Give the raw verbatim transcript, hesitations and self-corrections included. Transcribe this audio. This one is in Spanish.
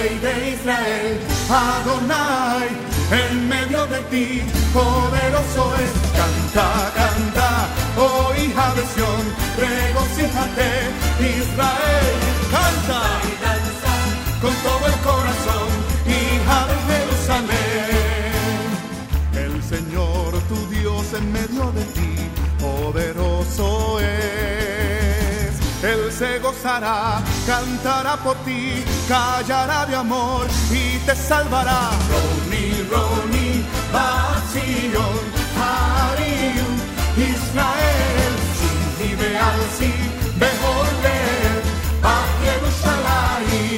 Rey de Israel, Adonai, en medio de ti, poderoso es. Canta, canta, oh hija de Sión, regocíjate, Israel, canta y danza con todo el corazón, hija de Jerusalén. El Señor tu Dios en medio de ti, poderoso es. Él se gozará, cantará por ti, callará de amor y te salvará. Roni, Roni, Bazion, Harim, Israel, si vive al si, mejor leer, a Jerusalén.